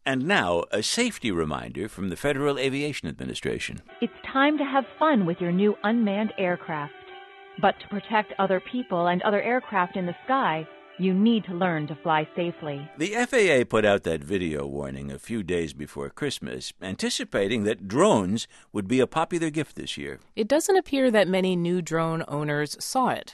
And now, a safety reminder from the Federal Aviation Administration. It's time to have fun with your new unmanned aircraft. But to protect other people and other aircraft in the sky, you need to learn to fly safely. The FAA put out that video warning a few days before Christmas, anticipating that drones would be a popular gift this year. It doesn't appear that many new drone owners saw it.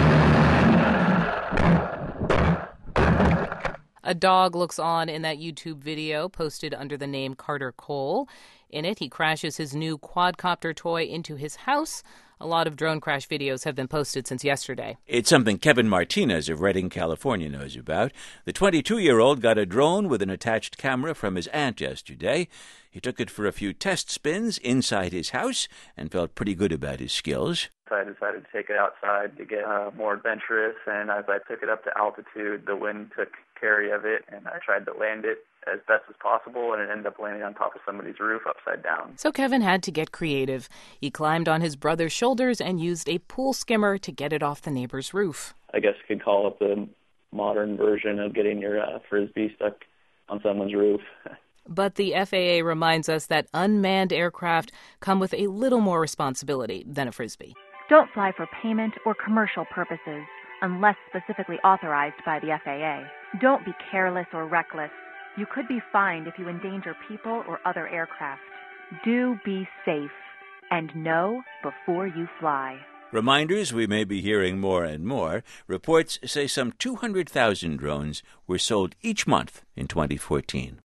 A dog looks on in that YouTube video posted under the name Carter Cole. In it, he crashes his new quadcopter toy into his house. A lot of drone crash videos have been posted since yesterday. It's something Kevin Martinez of Redding, California knows about. The 22-year-old got a drone with an attached camera from his aunt yesterday. He took it for a few test spins inside his house and felt pretty good about his skills. So I decided to take it outside to get more adventurous, and as I took it up to altitude, the wind took carry of it, and I tried to land it as best as possible, and it ended up landing on top of somebody's roof upside down. So Kevin had to get creative. He climbed on his brother's shoulders and used a pool skimmer to get it off the neighbor's roof. I guess you could call it the modern version of getting your Frisbee stuck on someone's roof. But the FAA reminds us that unmanned aircraft come with a little more responsibility than a Frisbee. Don't fly for payment or commercial purposes unless specifically authorized by the FAA. Don't be careless or reckless. You could be fined if you endanger people or other aircraft. Do be safe and know before you fly. Reminders we may be hearing more and more. Reports say some 200,000 drones were sold each month in 2014.